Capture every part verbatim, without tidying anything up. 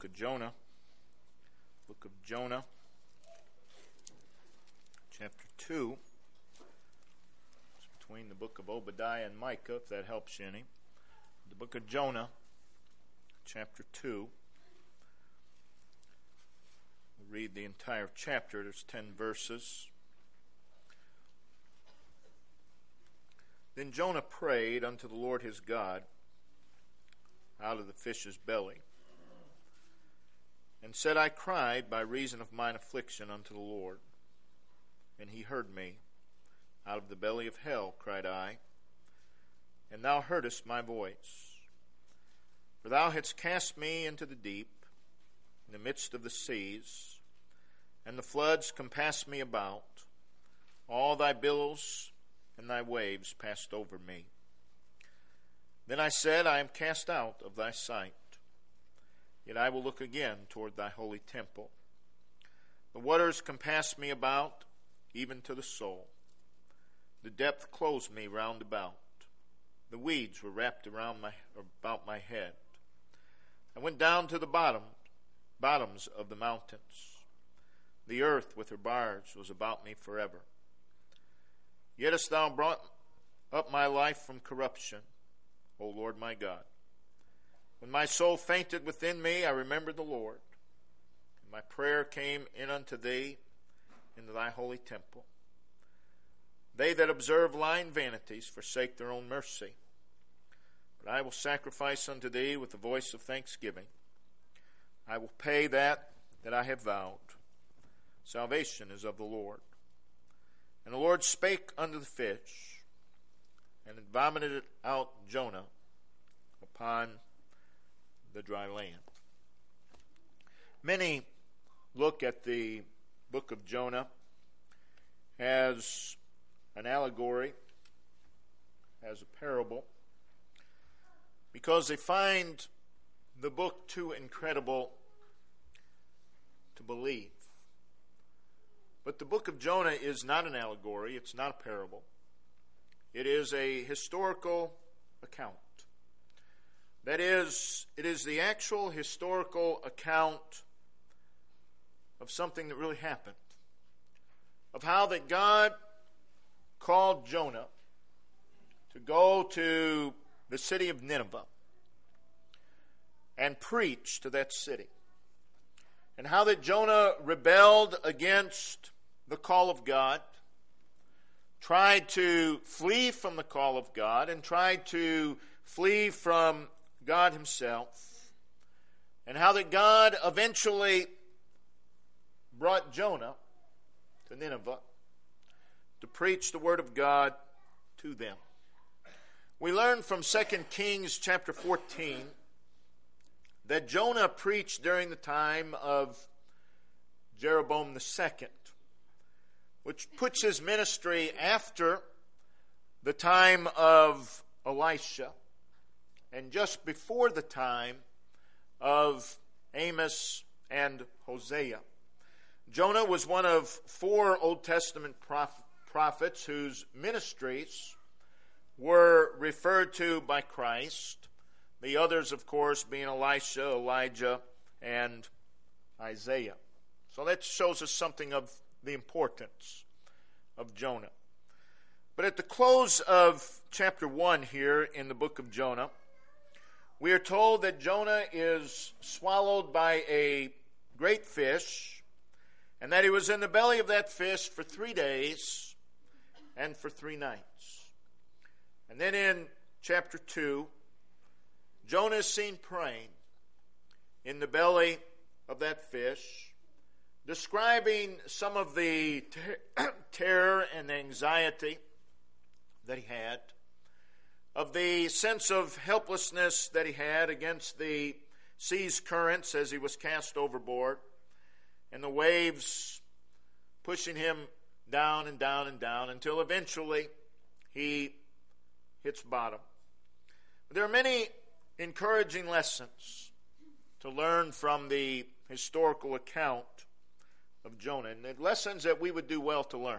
book of Jonah. Book of Jonah, chapter two. It's between the book of Obadiah and Micah, if that helps you any. The book of Jonah, chapter two. We'll read the entire chapter. There's ten verses. Then Jonah prayed unto the Lord his God out of the fish's belly, and said, I cried by reason of mine affliction unto the Lord, and he heard me. Out of the belly of hell cried I, and thou heardest my voice. For thou hadst cast me into the deep, in the midst of the seas, and the floods compassed me about. All thy billows and thy waves passed over me. Then I said, I am cast out of thy sight, yet I will look again toward thy holy temple. The waters compassed me about, even to the soul. The depth closed me round about. The weeds were wrapped around my about my head. I went down to the bottom, bottoms of the mountains. The earth with her bars was about me forever. Yet hast thou brought up my life from corruption, O Lord my God. When my soul fainted within me, I remembered the Lord. And my prayer came in unto thee into thy holy temple. They that observe lying vanities forsake their own mercy. But I will sacrifice unto thee with the voice of thanksgiving. I will pay that that I have vowed. Salvation is of the Lord. And the Lord spake unto the fish, and it vomited out Jonah upon the dry land. Many look at the book of Jonah as an allegory, as a parable, because they find the book too incredible to believe. But the book of Jonah is not an allegory. It's not a parable. It is a historical account. That is, it is the actual historical account of something that really happened. Of how that God called Jonah to go to the city of Nineveh and preach to that city. And how that Jonah rebelled against the call of God, tried to flee from the call of God, and tried to flee from God himself, and how that God eventually brought Jonah to Nineveh to preach the word of God to them. We learn from Second Kings chapter fourteen that Jonah preached during the time of Jeroboam the second, which puts his ministry after the time of Elisha and just before the time of Amos and Hosea. Jonah was one of four Old Testament proph- prophets whose ministries were referred to by Christ. The others, of course, being Elisha, Elijah, and Isaiah. So that shows us something of the importance of Jonah. But at the close of chapter one here in the book of Jonah, we are told that Jonah is swallowed by a great fish, and that he was in the belly of that fish for three days and for three nights. And then in chapter two, Jonah is seen praying in the belly of that fish, describing some of the ter- terror and anxiety that he had, of the sense of helplessness that he had against the sea's currents as he was cast overboard, and the waves pushing him down and down and down until eventually he hits bottom. There are many encouraging lessons to learn from the historical account of Jonah, and lessons that we would do well to learn.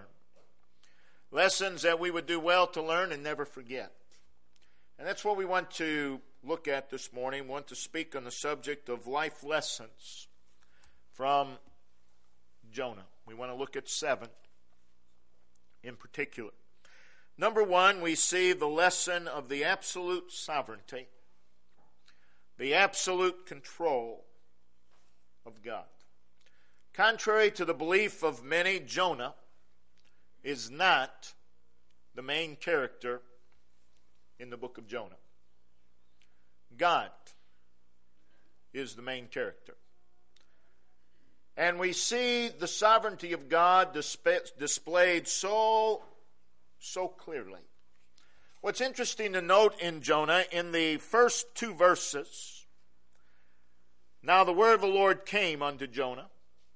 Lessons that we would do well to learn and never forget. And that's what we want to look at this morning. I want to speak on the subject of life lessons from Jonah. We want to look at seven in particular. Number one, we see the lesson of the absolute sovereignty, the absolute control of God. Contrary to the belief of many, Jonah is not the main character in the book of Jonah. God is the main character. And we see the sovereignty of God disp- displayed so, so clearly. What's interesting to note in Jonah, in the first two verses, now the word of the Lord came unto Jonah.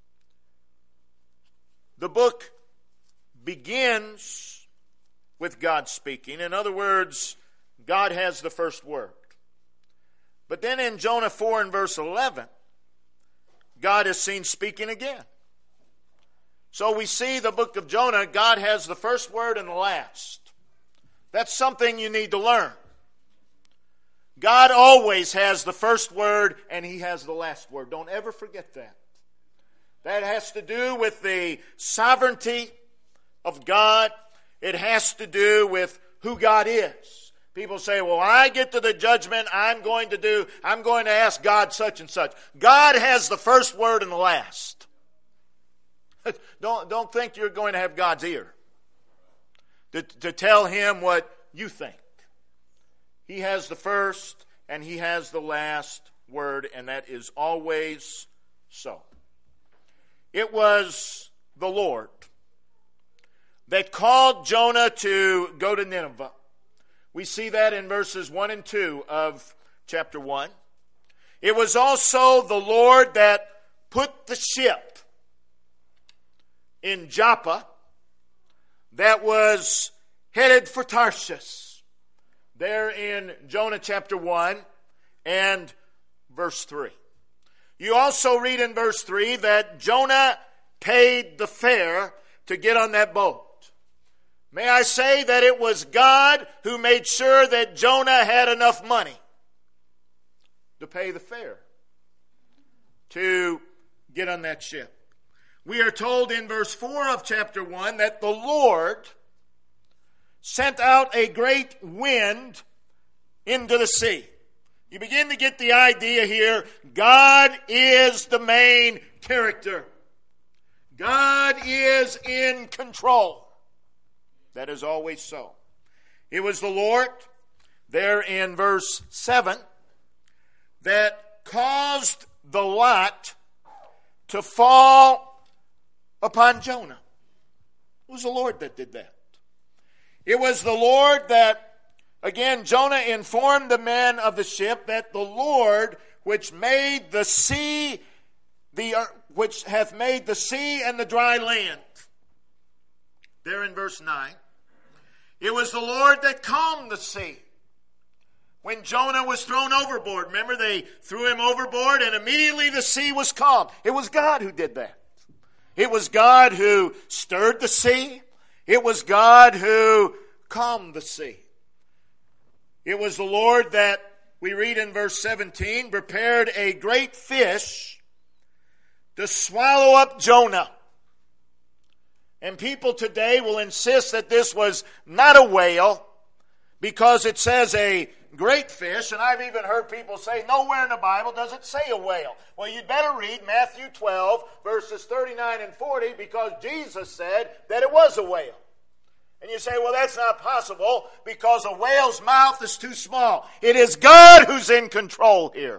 The book begins with God speaking. In other words, God has the first word. But then in Jonah four and verse eleven, God is seen speaking again. So we see the book of Jonah, God has the first word and the last. That's something you need to learn. God always has the first word and He has the last word. Don't ever forget that. That has to do with the sovereignty of God. It has to do with who God is. People say, well, when I get to the judgment, I'm going to do, I'm going to ask God such and such. God has the first word and the last. Don't, don't think you're going to have God's ear to, to tell Him what you think. He has the first and He has the last word, and that is always so. It was the Lord that called Jonah to go to Nineveh. We see that in verses one and two of chapter one. It was also the Lord that put the ship in Joppa that was headed for Tarshish. There in Jonah chapter one and verse three. You also read in verse three that Jonah paid the fare to get on that boat. May I say that it was God who made sure that Jonah had enough money to pay the fare to get on that ship. We are told in verse four of chapter one that the Lord sent out a great wind into the sea. You begin to get the idea here. God is the main character. God is in control. That is always so. It was the Lord, there in verse seven, that caused the lot to fall upon Jonah. It was the Lord that did that. It was the Lord that, again, Jonah informed the men of the ship that the Lord, which made the sea, the which hath made the sea and the dry land. There in verse nine. It was the Lord that calmed the sea. When Jonah was thrown overboard, remember they threw him overboard and immediately the sea was calm. It was God who did that. It was God who stirred the sea. It was God who calmed the sea. It was the Lord that, we read in verse seventeen, prepared a great fish to swallow up Jonah. And people today will insist that this was not a whale because it says a great fish. And I've even heard people say nowhere in the Bible does it say a whale. Well, you'd better read Matthew twelve, verses thirty-nine and forty, because Jesus said that it was a whale. And you say, well, that's not possible because a whale's mouth is too small. It is God who's in control here.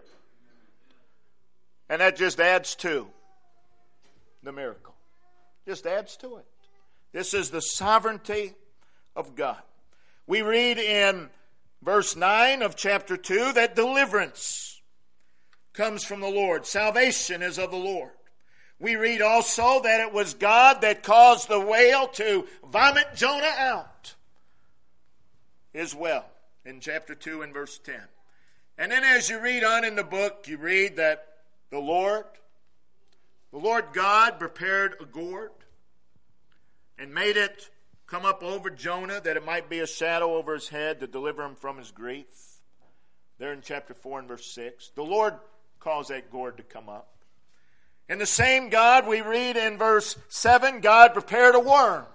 And that just adds to the miracle. Just adds to it. This is the sovereignty of God. We read in verse nine of chapter two that deliverance comes from the Lord. Salvation is of the Lord. We read also that it was God that caused the whale to vomit Jonah out as well in chapter two and verse ten. And then as you read on in the book, you read that the Lord, the Lord God prepared a gourd and made it come up over Jonah that it might be a shadow over his head to deliver him from his grief. there in chapter four and verse six. The Lord caused that gourd to come up. And the same God, we read in verse seven, God prepared a worm.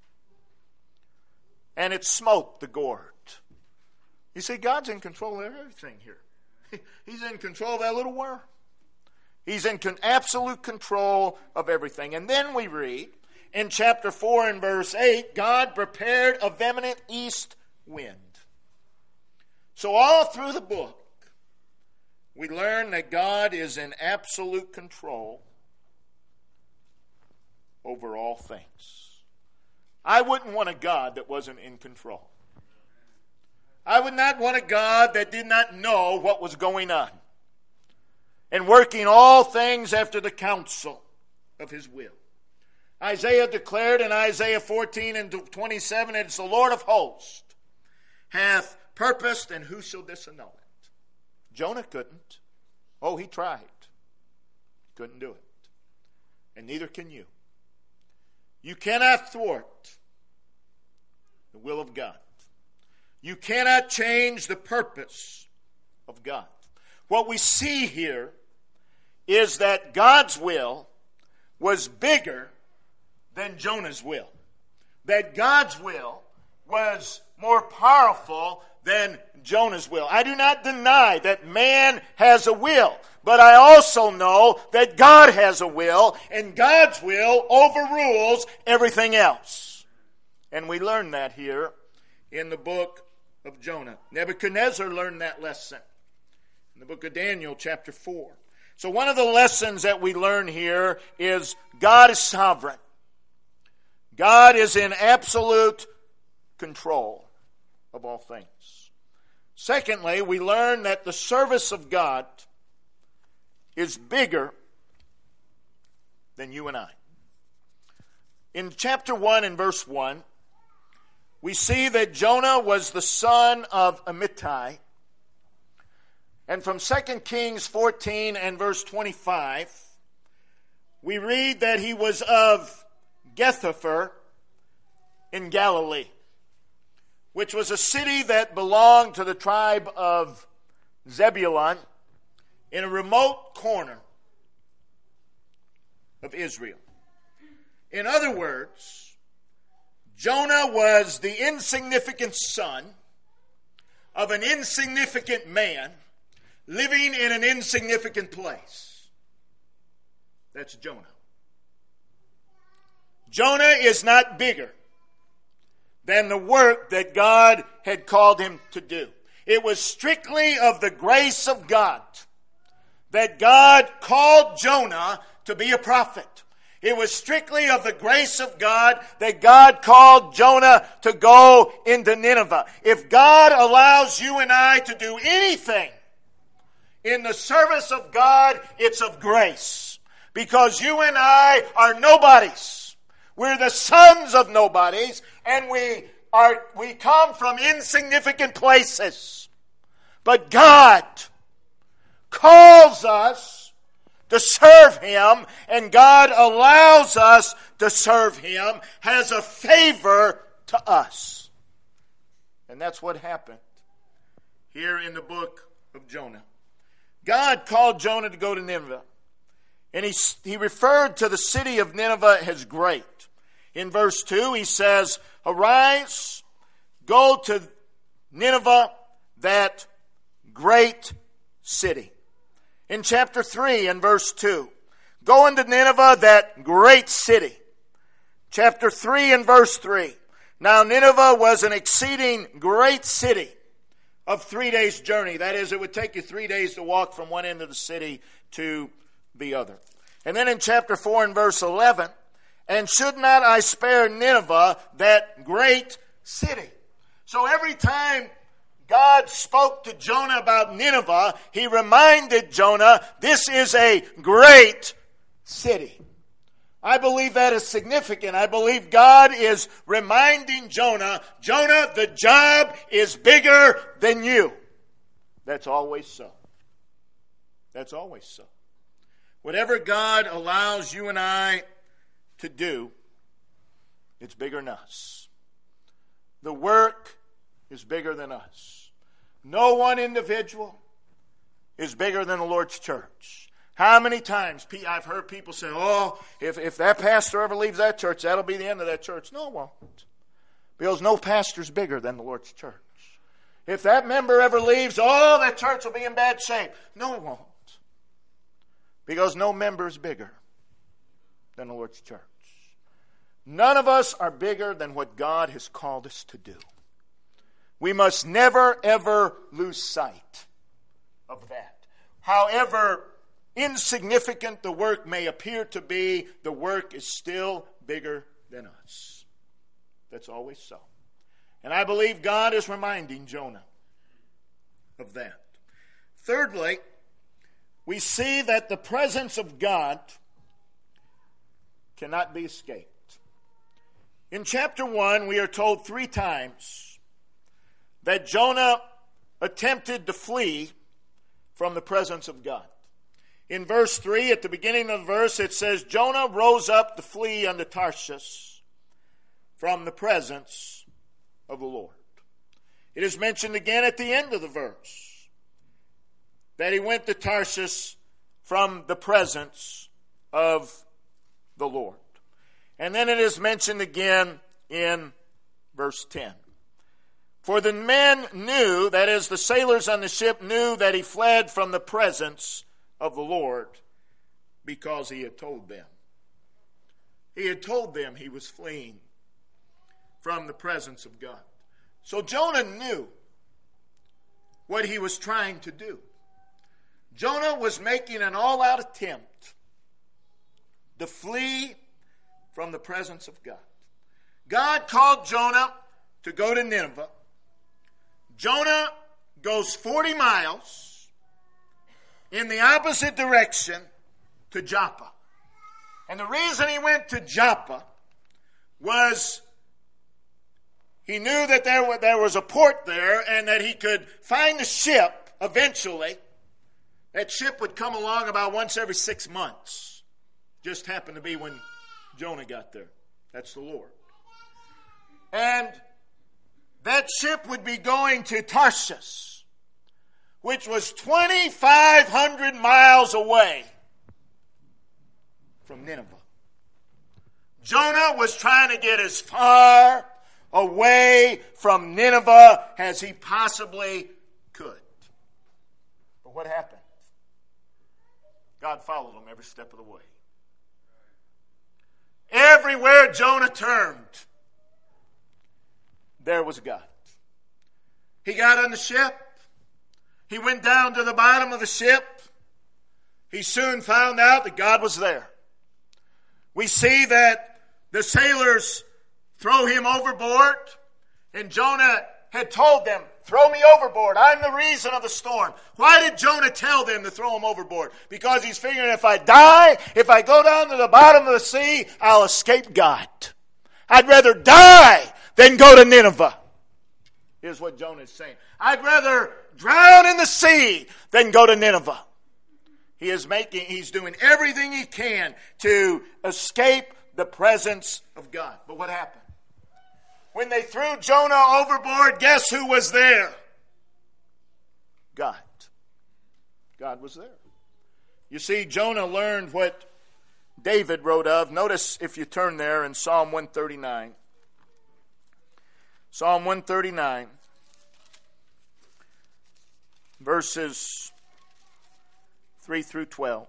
And it smote the gourd. You see, God's in control of everything here. He's in control of that little worm. He's in con- absolute control of everything. And then we read in chapter four and verse eight, God prepared a vehement east wind. So all through the book, we learn that God is in absolute control over all things. I wouldn't want a God that wasn't in control. I would not want a God that did not know what was going on and working all things after the counsel of his will. Isaiah declared in Isaiah fourteen and twenty-seven, it's the Lord of hosts hath purposed, and who shall disannul it? Jonah couldn't. Oh, he tried. Couldn't do it. And neither can you. You cannot thwart the will of God. You cannot change the purpose of God. What we see here is that God's will was bigger than Jonah's will. That God's will was more powerful than Jonah's will. I do not deny that man has a will, but I also know that God has a will, and God's will overrules everything else. And we learn that here in the book of Jonah. Nebuchadnezzar learned that lesson in the book of Daniel, chapter four. So one of the lessons that we learn here is God is sovereign. God is in absolute control of all things. Secondly, we learn that the service of God is bigger than you and I. In chapter one and verse one, we see that Jonah was the son of Amittai. And from Second Kings fourteen and verse twenty-five, we read that he was of Gethepher in Galilee, which was a city that belonged to the tribe of Zebulun in a remote corner of Israel. In other words, Jonah was the insignificant son of an insignificant man living in an insignificant place. That's Jonah. Jonah is not bigger than the work that God had called him to do. It was strictly of the grace of God that God called Jonah to be a prophet. It was strictly of the grace of God that God called Jonah to go into Nineveh. If God allows you and I to do anything in the service of God, it's of grace. Because you and I are nobodies. We're the sons of nobodies, and we are we come from insignificant places. But God calls us to serve Him, and God allows us to serve Him, has a favor to us. And that's what happened here in the book of Jonah. God called Jonah to go to Nineveh. And he, he referred to the city of Nineveh as great. In verse two, he says, arise, go to Nineveh, that great city. In chapter three and verse two, go into Nineveh, that great city. Chapter three and verse three, now Nineveh was an exceeding great city of three days' journey. That is, it would take you three days to walk from one end of the city to the other. And then in chapter four and verse eleven, and should not I spare Nineveh, that great city? So every time God spoke to Jonah about Nineveh, He reminded Jonah, this is a great city. I believe that is significant. I believe God is reminding Jonah, Jonah, the job is bigger than you. That's always so. That's always so. Whatever God allows you and I to do, it's bigger than us. The work is bigger than us. No one individual is bigger than the Lord's church. How many times I've heard people say, oh, if, if that pastor ever leaves that church, that'll be the end of that church. No, it won't. Because no pastor's bigger than the Lord's church. If that member ever leaves, oh, that church will be in bad shape. No, it won't. Because no member is bigger than the Lord's church. None of us are bigger than what God has called us to do. We must never, ever lose sight of that. However insignificant the work may appear to be, the work is still bigger than us. That's always so. And I believe God is reminding Jonah of that. Thirdly, we see that the presence of God cannot be escaped. In chapter one, we are told three times that Jonah attempted to flee from the presence of God. In verse three, at the beginning of the verse, it says, Jonah rose up to flee unto Tarshish from the presence of the Lord. It is mentioned again at the end of the verse that he went to Tarshish from the presence of the Lord. And then it is mentioned again in verse ten. For the men knew, that is, the sailors on the ship knew that he fled from the presence of the Lord because he had told them. He had told them he was fleeing from the presence of God. So Jonah knew what he was trying to do. Jonah was making an all-out attempt to flee from the presence of God. God called Jonah to go to Nineveh. Jonah goes forty miles in the opposite direction to Joppa. And the reason he went to Joppa was he knew that there, there was a port there and that he could find a ship eventually. That ship would come along about once every six months. Just happened to be when Jonah got there. That's the Lord. And that ship would be going to Tarshish, which was twenty-five hundred miles away from Nineveh. Jonah was trying to get as far away from Nineveh as he possibly could. But what happened? God followed him every step of the way. Everywhere Jonah turned, there was God. He got on the ship. He went down to the bottom of the ship. He soon found out that God was there. We see that the sailors throw him overboard, and Jonah had told them, throw me overboard. I'm the reason of the storm. Why did Jonah tell them to throw him overboard? Because he's figuring if I die, if I go down to the bottom of the sea, I'll escape God. I'd rather die than go to Nineveh. Here's what Jonah is saying. I'd rather drown in the sea than go to Nineveh. He is making, he's doing everything he can to escape the presence of God. But what happened? When they threw Jonah overboard, guess who was there? God. God was there. You see, Jonah learned what David wrote of. Notice if you turn there in Psalm one thirty-nine. Psalm one thirty-nine. Verses three through twelve.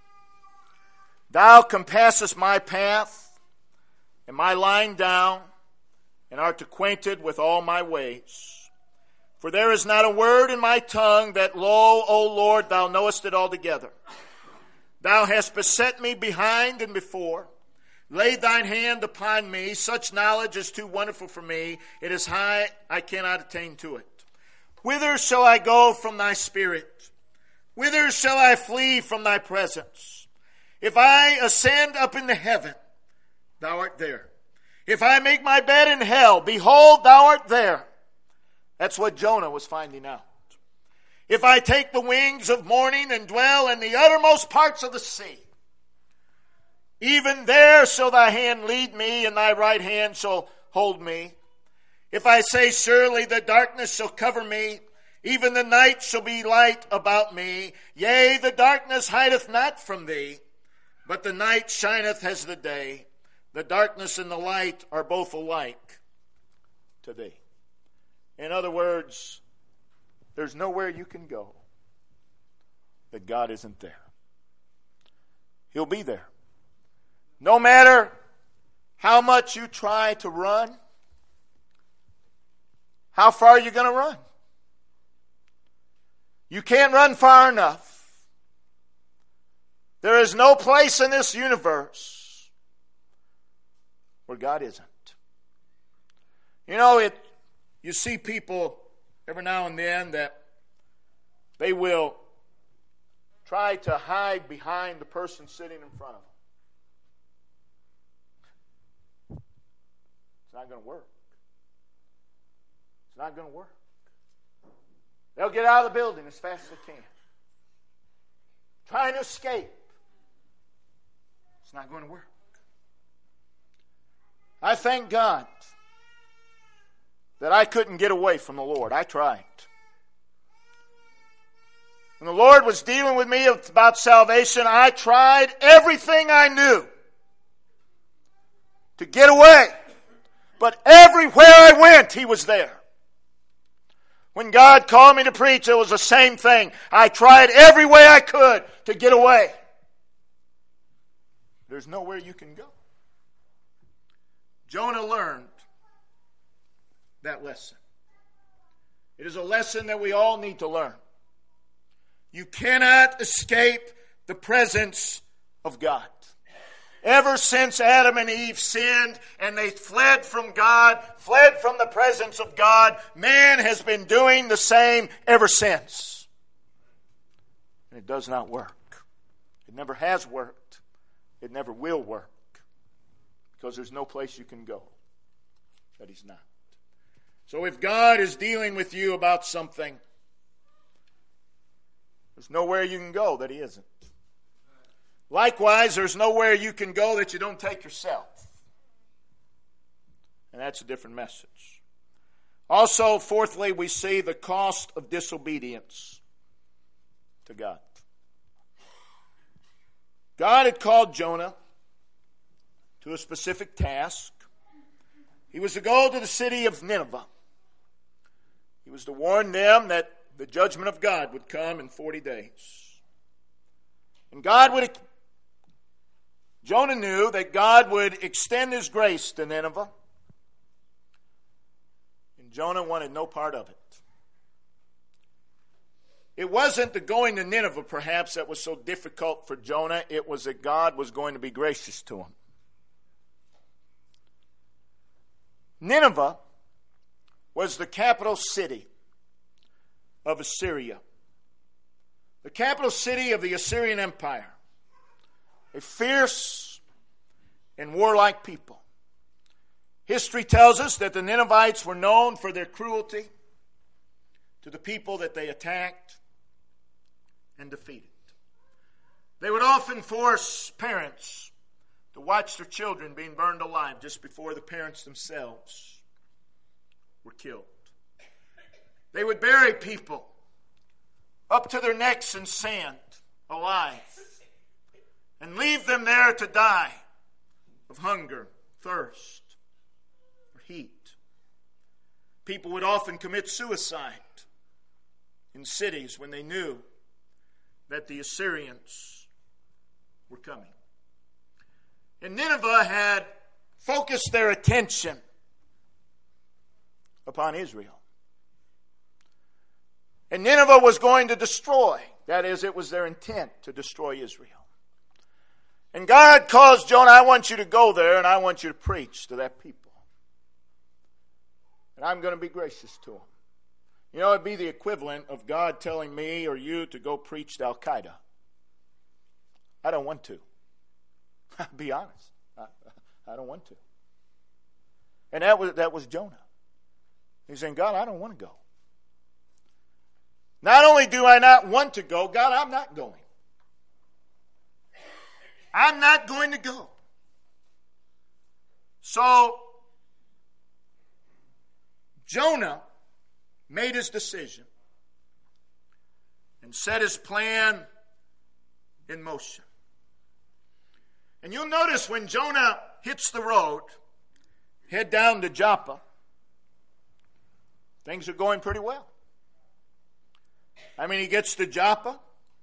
Thou compassest my path, and my lying down, and art acquainted with all my ways. For there is not a word in my tongue that, lo, O Lord, thou knowest it altogether. Thou hast beset me behind and before. Lay thine hand upon me. Such knowledge is too wonderful for me. It is high, I cannot attain to it. Whither shall I go from thy spirit? Whither shall I flee from thy presence? If I ascend up into heaven, thou art there. If I make my bed in hell, behold, thou art there. That's what Jonah was finding out. If I take the wings of morning and dwell in the uttermost parts of the sea, even there shall thy hand lead me, and thy right hand shall hold me. If I say, surely the darkness shall cover me, Even the night shall be light about me. Yea, the darkness hideth not from thee, but the night shineth as the day. The darkness and the light are both alike to thee. In other words, there's nowhere you can go that God isn't there. He'll be there. No matter how much you try to run, how far are you going to run? You can't run far enough. There is no place in this universe where God isn't. You know, it. You see people every now and then that they will try to hide behind the person sitting in front of them. It's not going to work. It's not going to work. They'll get out of the building as fast as they can. Trying to escape. It's not going to work. I thank God that I couldn't get away from the Lord. I tried. When the Lord was dealing with me about salvation, I tried everything I knew to get away. But everywhere I went, He was there. When God called me to preach, it was the same thing. I tried every way I could to get away. There's nowhere you can go. Jonah learned that lesson. It is a lesson that we all need to learn. You cannot escape the presence of God. Ever since Adam and Eve sinned and they fled from God, fled from the presence of God, man has been doing the same ever since. And it does not work. It never has worked. It never will work. Because there's no place you can go that He's not. So if God is dealing with you about something, there's nowhere you can go that He isn't. Likewise, there's nowhere you can go that you don't take yourself. And that's a different message. Also, fourthly, we see the cost of disobedience to God. God had called Jonah to a specific task. He was to go to the city of Nineveh. He was to warn them that the judgment of God would come in forty days. And God would... Jonah knew that God would extend His grace to Nineveh. And Jonah wanted no part of it. It wasn't the going to Nineveh, perhaps, that was so difficult for Jonah. It was that God was going to be gracious to him. Nineveh was the capital city of Assyria. The capital city of the Assyrian Empire. A fierce and warlike people. History tells us that the Ninevites were known for their cruelty to the people that they attacked and defeated. They would often force parents to watch their children being burned alive just before the parents themselves were killed. They would bury people up to their necks in sand, alive, and leave them there to die of hunger, thirst, or heat. People would often commit suicide in cities when they knew that the Assyrians were coming. And Nineveh had focused their attention upon Israel. And Nineveh was going to destroy. That is, it was their intent to destroy Israel. And God calls Jonah, I want you to go there and I want you to preach to that people. And I'm going to be gracious to them. You know, it'd be the equivalent of God telling me or you to go preach to Al-Qaeda. I don't want to. I'll be honest. I, I don't want to. And that was, that was Jonah. He's saying, God, I don't want to go. Not only do I not want to go, God, I'm not going. I'm not going to go. So, Jonah made his decision. and set his plan in motion. And you'll notice when Jonah hits the road, head down to Joppa, things are going pretty well. I mean, he gets to Joppa.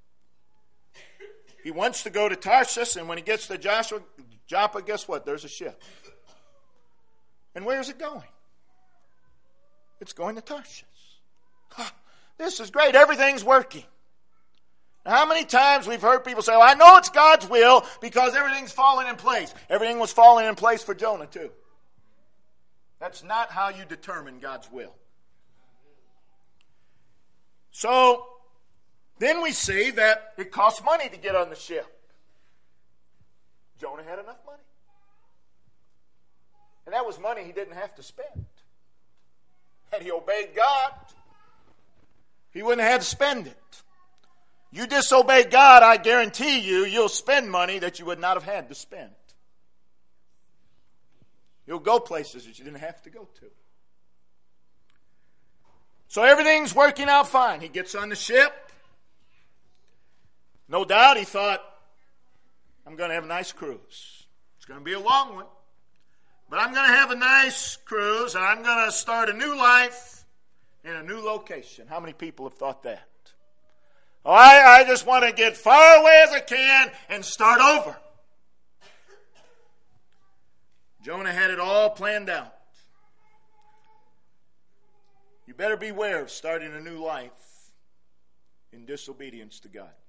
He wants to go to Tarshish, and when he gets to Joshua, Joppa, guess what? There's a ship. And where's it going? It's going to Tarshish. Huh, this is great. Everything's working. Now, how many times we've heard people say, well, I know it's God's will because everything's falling in place. Everything was falling in place for Jonah too. That's not how you determine God's will. So, then we see that it costs money to get on the ship. Jonah had enough money. And that was money he didn't have to spend. Had he obeyed God, he wouldn't have had to spend it. You disobey God, I guarantee you, you'll spend money that you would not have had to spend. You'll go places that you didn't have to go to. So everything's working out fine. He gets on the ship. No doubt he thought, I'm going to have a nice cruise. It's going to be a long one. But I'm going to have a nice cruise, and I'm going to start a new life in a new location. How many people have thought that? Oh, I, I just want to get far away as I can and start over. Jonah had it all planned out. You better beware of starting a new life in disobedience to God.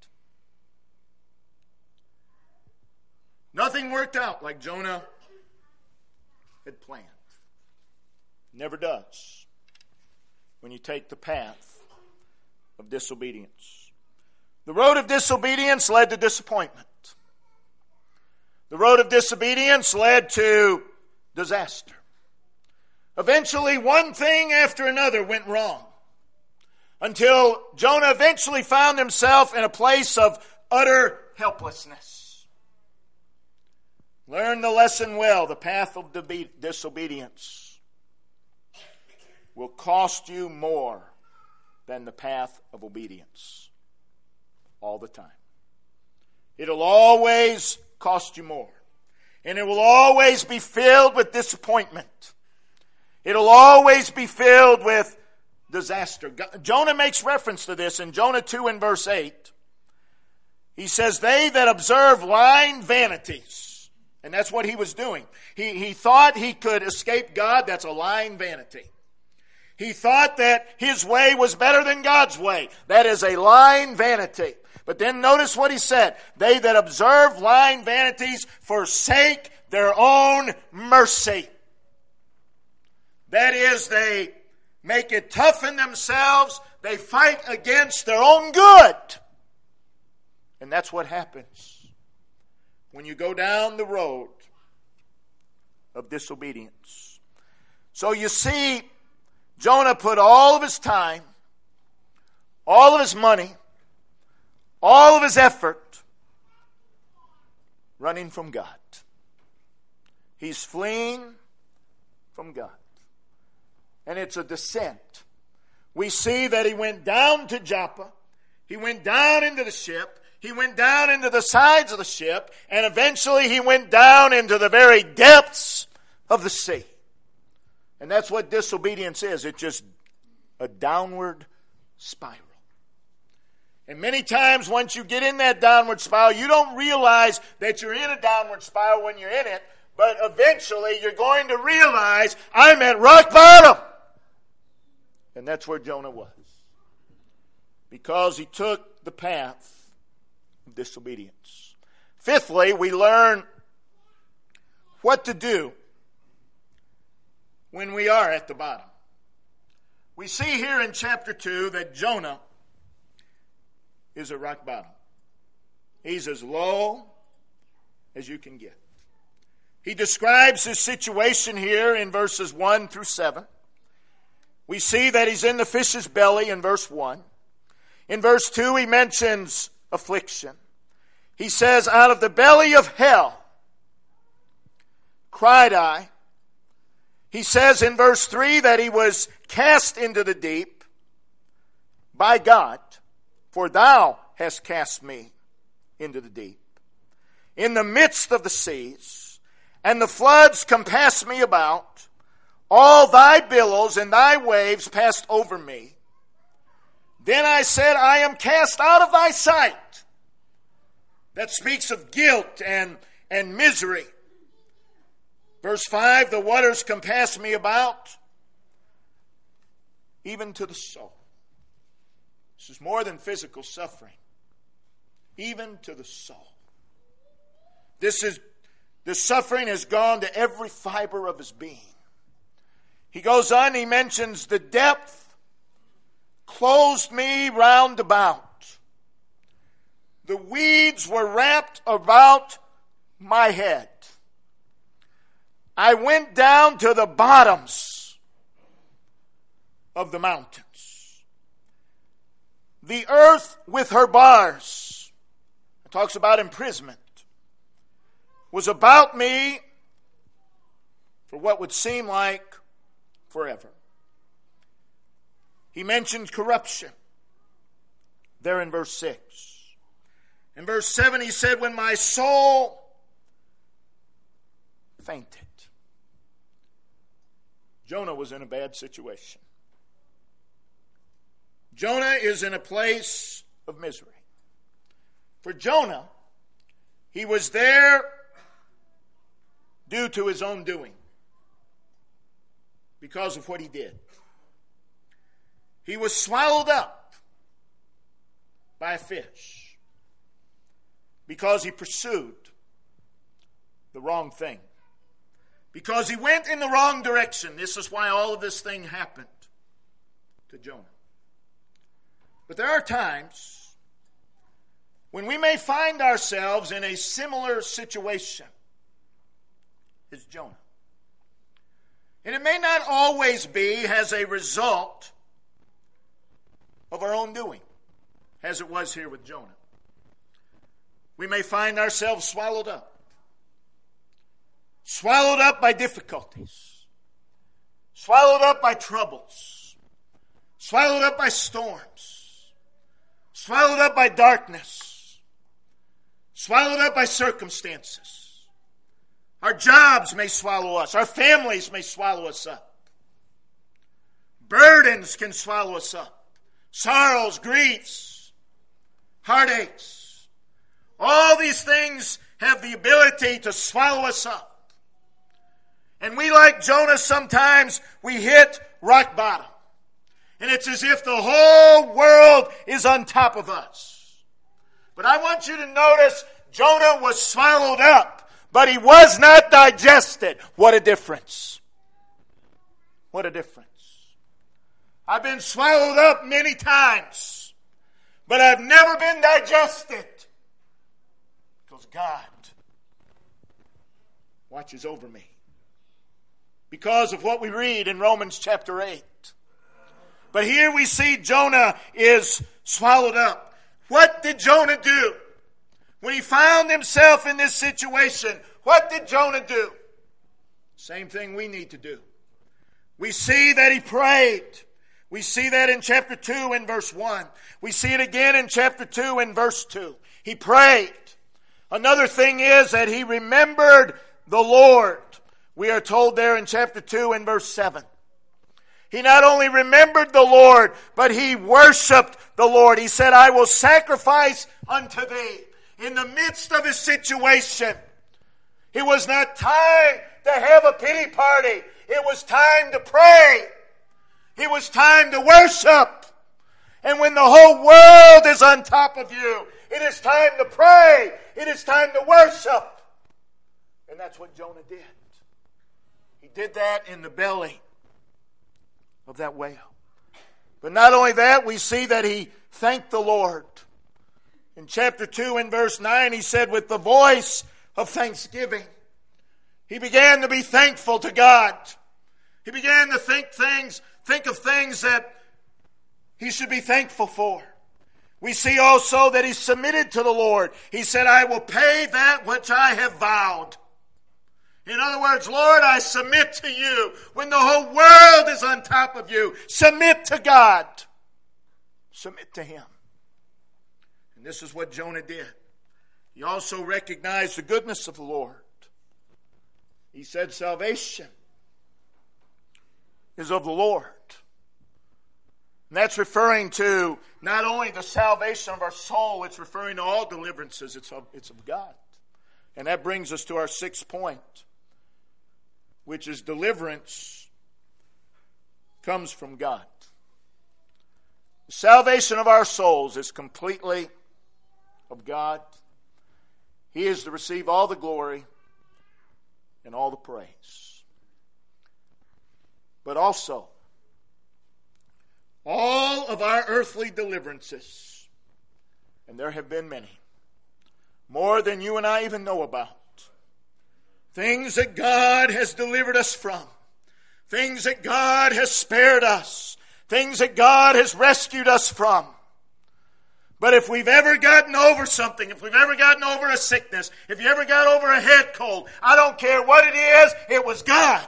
Nothing worked out like Jonah had planned. Never does when you take the path of disobedience. The road of disobedience led to disappointment. The road of disobedience led to disaster. Eventually, one thing after another went wrong until Jonah eventually found himself in a place of utter helplessness. Learn the lesson well. The path of disobedience will cost you more than the path of obedience. All the time. It'll always cost you more. And it will always be filled with disappointment. It'll always be filled with disaster. Jonah makes reference to this in Jonah two and verse eight. He says, they that observe lying vanities. And that's what he was doing. He, he thought he could escape God. That's a lying vanity. He thought that his way was better than God's way. That is a lying vanity. But then notice what he said. They that observe lying vanities forsake their own mercy. That is, they make it tough in themselves. They fight against their own good. And that's what happens when you go down the road of disobedience. So you see, Jonah put all of his time, all of his money, all of his effort running from God. He's fleeing from God. And it's a descent. We see that he went down to Joppa. He went down into the ship. He went down into the sides of the ship. And eventually he went down into the very depths of the sea. And that's what disobedience is. It's just a downward spiral. And many times once you get in that downward spiral, you don't realize that you're in a downward spiral when you're in it. But eventually you're going to realize, I'm at rock bottom. And that's where Jonah was. Because he took the path of disobedience. Fifthly, we learn what to do when we are at the bottom. We see here in chapter two that Jonah is at rock bottom. He's as low as you can get. He describes his situation here in verses one through seven. We see that he's in the fish's belly in verse one. In verse two, he mentions affliction. He says, out of the belly of hell cried I. He says in verse three that he was cast into the deep by God. For thou hast cast me into the deep, in the midst of the seas, and the floods compassed me about. All thy billows and thy waves passed over me. Then I said, I am cast out of thy sight. That speaks of guilt and, and misery. Verse five, the waters compassed me about, even to the soul. This is more than physical suffering. Even to the soul. This is, the suffering has gone to every fiber of his being. He goes on, he mentions the depth closed me round about. The weeds were wrapped about my head. I went down to the bottoms of the mountains. The earth with her bars, it talks about imprisonment, was about me for what would seem like forever. He mentioned corruption there in verse six. In verse seven he said, when my soul fainted. Jonah was in a bad situation. Jonah is in a place of misery. For Jonah, he was there due to his own doing, because of what he did. He was swallowed up by a fish because he pursued the wrong thing. Because he went in the wrong direction. This is why all of this thing happened to Jonah. But there are times when we may find ourselves in a similar situation as Jonah. And it may not always be as a result of our own doing, as it was here with Jonah. We may find ourselves swallowed up. Swallowed up by difficulties. Swallowed up by troubles. Swallowed up by storms. Swallowed up by darkness. Swallowed up by circumstances. Our jobs may swallow us. Our families may swallow us up. Burdens can swallow us up. Sorrows, griefs, heartaches. All these things have the ability to swallow us up. And we, like Jonah, sometimes we hit rock bottom. And it's as if the whole world is on top of us. But I want you to notice Jonah was swallowed up, but he was not digested. What a difference. What a difference. I've been swallowed up many times, but I've never been digested. Because God watches over me. Because of what we read in Romans chapter eight. But here we see Jonah is swallowed up. What did Jonah do? When he found himself in this situation, what did Jonah do? Same thing we need to do. We see that he prayed. We see that in chapter two and verse one. We see it again in chapter two and verse two. He prayed. Another thing is that he remembered the Lord. We are told there in chapter two and verse seven. He not only remembered the Lord, but he worshiped the Lord. He said, I will sacrifice unto thee. In the midst of his situation, it was not time to have a pity party. It was time to pray. It was time to worship. And when the whole world is on top of you, it is time to pray. It is time to worship. And that's what Jonah did. He did that in the belly of that whale. But not only that, we see that he thanked the Lord. In chapter two and verse nine, he said, with the voice of thanksgiving, he began to be thankful to God. He began to think things, think of things that he should be thankful for. We see also that he submitted to the Lord. He said, I will pay that which I have vowed. In other words, Lord, I submit to you. When the whole world is on top of you, submit to God. Submit to him. And this is what Jonah did. He also recognized the goodness of the Lord. He said, salvation is of the Lord. And that's referring to not only the salvation of our soul, it's referring to all deliverances. It's of, it's of God. And that brings us to our sixth point, which is deliverance comes from God. The salvation of our souls is completely of God. He is to receive all the glory and all the praise. But also, all of our earthly deliverances, and there have been many, more than you and I even know about, things that God has delivered us from, things that God has spared us, things that God has rescued us from. But if we've ever gotten over something, if we've ever gotten over a sickness, if you ever got over a head cold, I don't care what it is, it was God.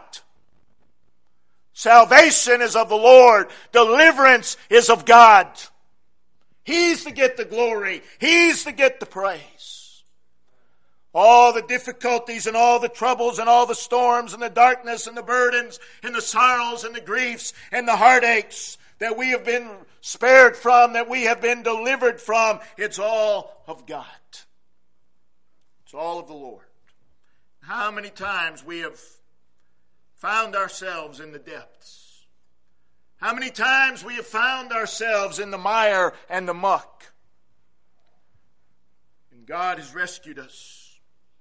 Salvation is of the Lord. Deliverance is of God. He's to get the glory. He's to get the praise. All the difficulties and all the troubles and all the storms and the darkness and the burdens and the sorrows and the griefs and the heartaches that we have been spared from, that we have been delivered from, it's all of God. It's all of the Lord. How many times we have found ourselves in the depths. How many times we have found ourselves in the mire and the muck. And God has rescued us.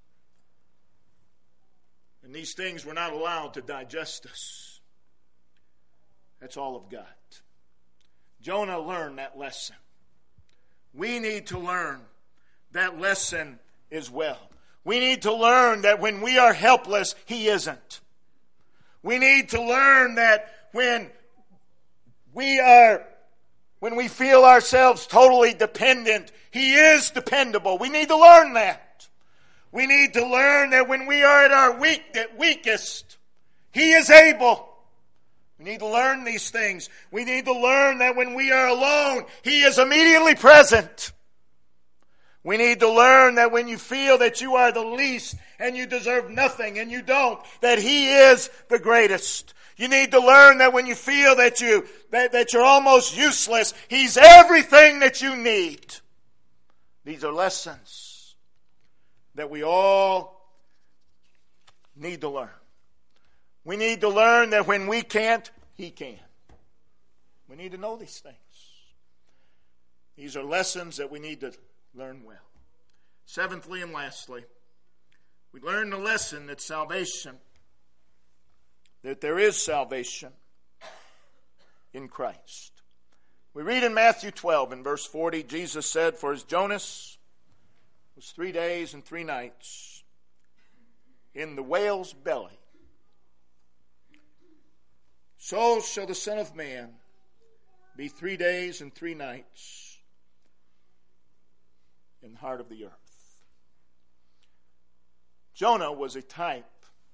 And these things were not allowed to digest us. That's all of God. Jonah learned that lesson. We need to learn that lesson as well. We need to learn that when we are helpless, He isn't. We need to learn that when we are, when we feel ourselves totally dependent, He is dependable. We need to learn that. We need to learn that when we are at our weak, at weakest, He is able. We need to learn these things. We need to learn that when we are alone, He is immediately present. We need to learn that when you feel that you are the least and you deserve nothing and you don't, that He is the greatest. You need to learn that when you feel that you that, that you're almost useless, He's everything that you need. These are lessons that we all need to learn. We need to learn that when we can't, He can. We need to know these things. These are lessons that we need to learn well. Seventhly and lastly, we learn the lesson that salvation, that there is salvation in Christ. We read in Matthew twelve in verse forty, Jesus said, for as Jonas was three days and three nights in the whale's belly, so shall the Son of Man be three days and three nights in the heart of the earth. Jonah was a type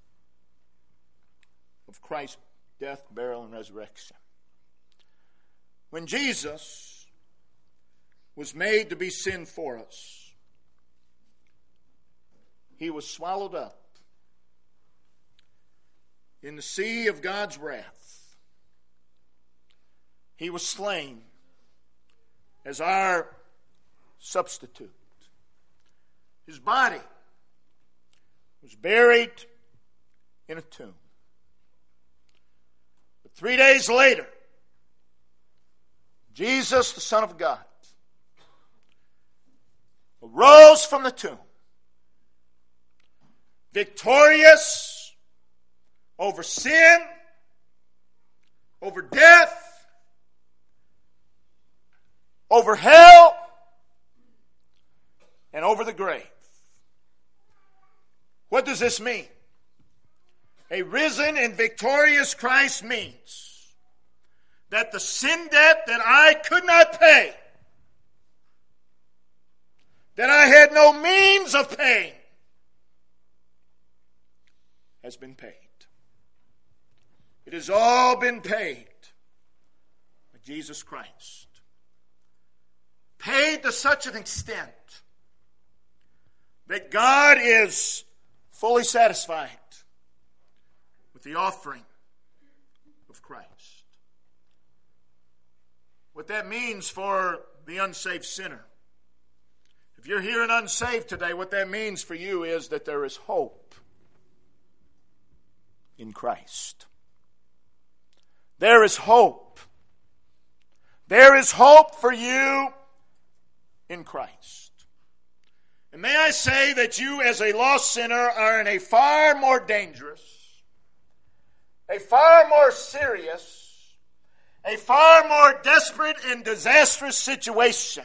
of Christ's death, burial, and resurrection. When Jesus was made to be sin for us, He was swallowed up in the sea of God's wrath. He was slain as our substitute. His body was buried in a tomb. But three days later, Jesus, the Son of God, arose from the tomb, victorious over sin, over death, over hell, and over the grave. What does this mean? A risen and victorious Christ means that the sin debt that I could not pay, that I had no means of paying, has been paid. It has all been paid by Jesus Christ. paid to such an extent that God is fully satisfied with the offering of Christ. What that means for the unsaved sinner. If you're here and unsaved today, what that means for you is that there is hope in Christ. There is hope. There is hope for you in Christ. And may I say that you as a lost sinner are in a far more dangerous, a far more serious, a far more desperate and disastrous situation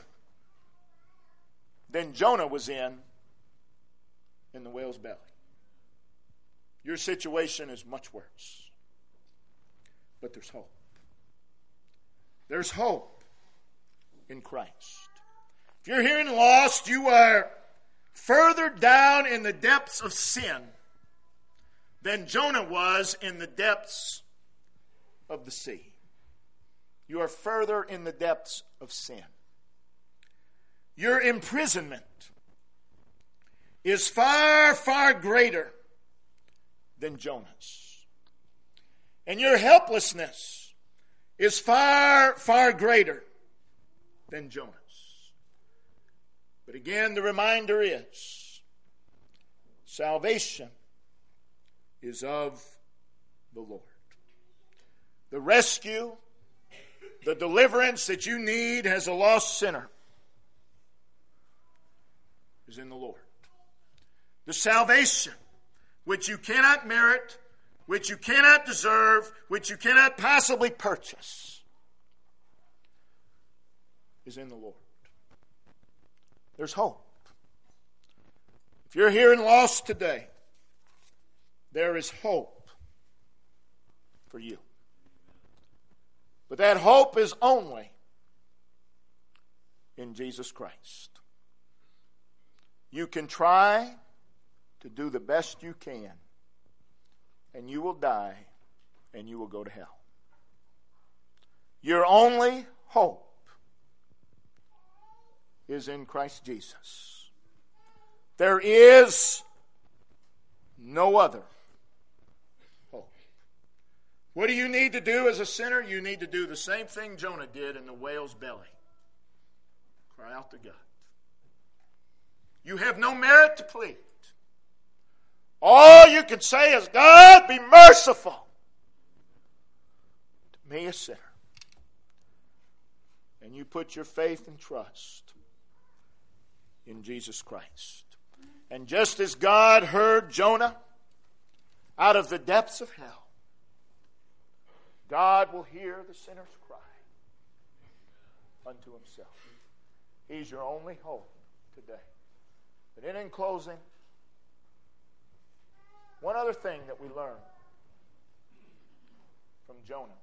than Jonah was in in the whale's belly. Your situation is much worse. But there's hope. There's hope in Christ. If you're here and lost, you are further down in the depths of sin than Jonah was in the depths of the sea. You are further in the depths of sin. Your imprisonment is far, far greater than Jonah's. And your helplessness is far, far greater than Jonah's. But again, the reminder is, salvation is of the Lord. The rescue, the deliverance that you need as a lost sinner is in the Lord. The salvation which you cannot merit, which you cannot deserve, which you cannot possibly purchase, is in the Lord. There's hope. If you're here and lost today, there is hope for you. But that hope is only in Jesus Christ. You can try to do the best you can, and you will die, and you will go to hell. Your only hope is in Christ Jesus. There is no other hope. What do you need to do as a sinner? You need to do the same thing Jonah did in the whale's belly. Cry out to God. You have no merit to plead. All you can say is, God, be merciful to me, a sinner. And you put your faith and trust in Jesus Christ. And just as God heard Jonah out of the depths of hell, God will hear the sinner's cry unto himself. He's your only hope today. But in, in closing, one other thing that we learn from Jonah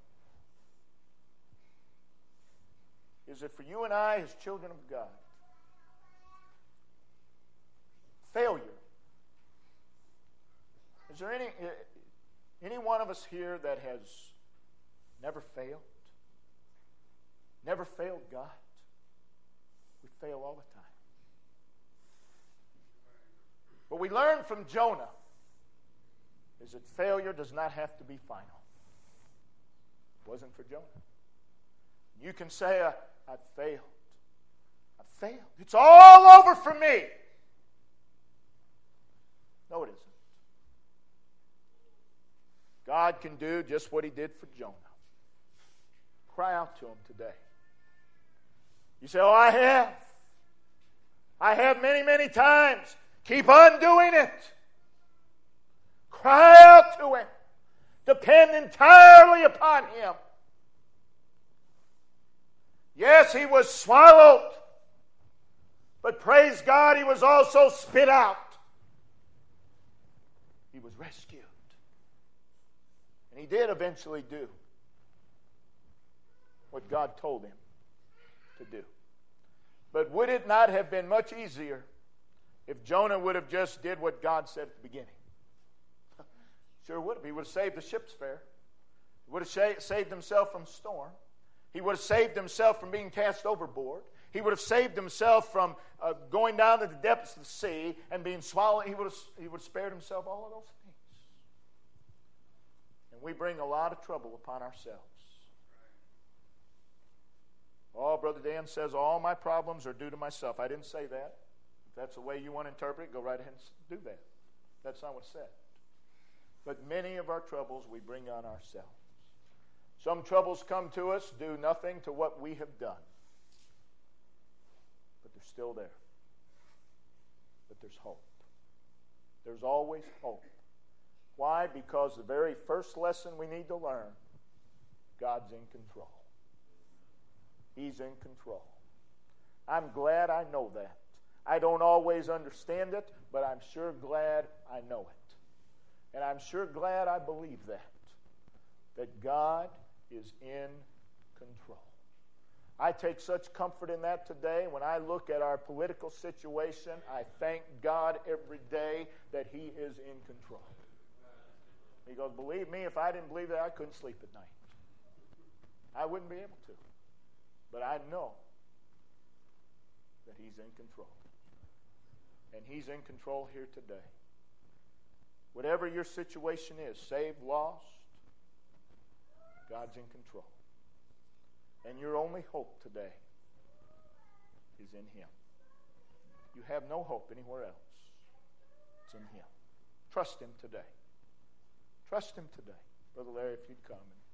is that for you and I as children of God, failure. Is there any any one of us here that has never failed? Never failed God? We fail all the time. What we learn from Jonah is that failure does not have to be final. It wasn't for Jonah. You can say, I, I failed. I failed. It's all over for me. No, it isn't. God can do just what he did for Jonah. Cry out to him today. You say, oh, I have. I have many, many times. Keep on doing it. Cry out to him. Depend entirely upon him. Yes, he was swallowed. But praise God, he was also spit out. He was rescued. And he did eventually do what God told him to do. But would it not have been much easier if Jonah would have just did what God said at the beginning? Sure would have. He would have saved the ship's fare. He would have saved himself from storm. He would have saved himself from being cast overboard. He would have saved himself from uh, going down to the depths of the sea and being swallowed. He would have, he would have spared himself all of those things. And we bring a lot of trouble upon ourselves. Oh, Brother Dan says, all my problems are due to myself. I didn't say that. If that's the way you want to interpret it, go right ahead and do that. That's not what's said. But many of our troubles we bring on ourselves. Some troubles come to us due nothing to what we have done. But they're still there. But there's hope. There's always hope. Why? Because the very first lesson we need to learn, God's in control. He's in control. I'm glad I know that. I don't always understand it, but I'm sure glad I know it. And I'm sure glad I believe that. That God is in control. I take such comfort in that today. When I look at our political situation, I thank God every day that He is in control. He goes, believe me, if I didn't believe that, I couldn't sleep at night. I wouldn't be able to. But I know that He's in control. And He's in control here today. Whatever your situation is, saved, lost, God's in control. And your only hope today is in Him. You have no hope anywhere else. It's in Him. Trust Him today. Trust Him today. Brother Larry, if you'd come.